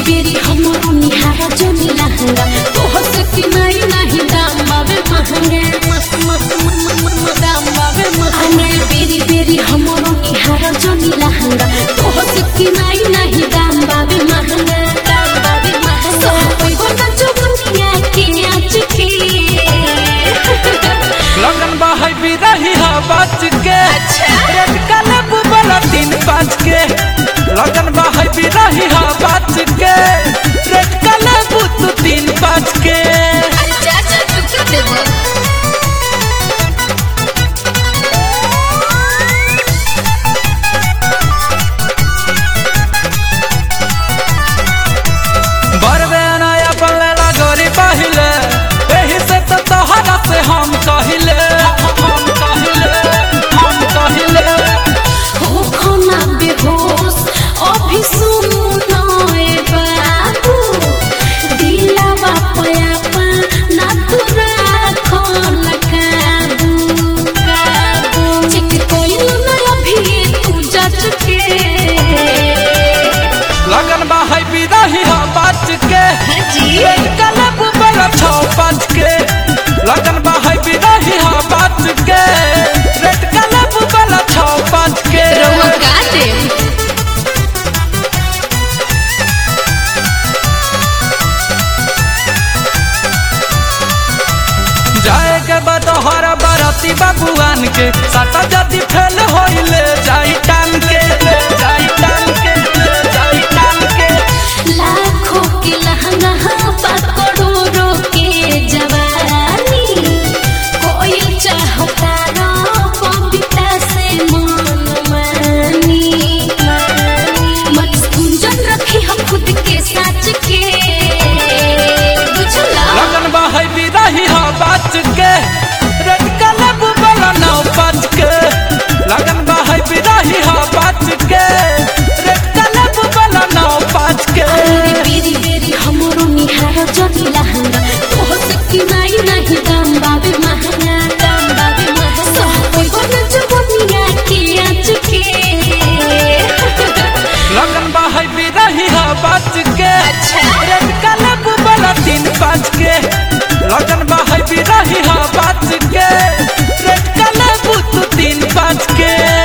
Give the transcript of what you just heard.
बेरी हमरो निहारा जनी लहंगा तोह से कि नहीं दाम बाबे महंगा दाम बाबे महंगा बेरी बेरी हमरो निहारा जनी लहंगा तोह से कि नहीं दाम बाबे महंगा दाम बाबे महंगा कोई बना जो दुनिया के आज के लगन बाहर भी रही हा बच के रेड कलर वाला 3-5 के लगन बाहर भी रही हा बच के रेड कलर तू 3-5 के चाचा तू कर देबो बरवे नया पल्ले लगोरी पहिले एही से तो तोहरा से हम कहिले हो खाना बेहोश अभी सुनो ए बाबू दिलवा पयापा ना तू राखो ना काबू चिक कोई ना अभी तू जच के लगन बाहर भी रही हा बच के जी रेड कलर वाला 6-5 के लगन बाहर भी रही हा बच के रेड कलर वाला 6-5 के रउआ काटे जाए के बतोहरा बराती बाबुआन के साता जदी फेल होइले जाई टान के ले जाई टान के ले जाई टान के लाखों के लहंगा करोड़ों के जवानी कोई चाहता ना कविता से मन मानी मत कुंजन रखी हम खुद के साच के बुझला लगन बाहर भी रही हा बच के रेड कलर वाला 9-5 के लगन बाहर भी रही हा बच के रेड कलर वाला 9-5 के बेरी बेरी हमरो निहारा जनी लहंगा तोह से कि नहीं दाम बाबे महंगा दाम बाबे महंगा कोई बना जवनिया के आज के लगन बाहर भी रही हा बच के रेड कलर वाला 3-5 के लगन बाहर भी रही हा बच के रेड कलर तू 3-5 के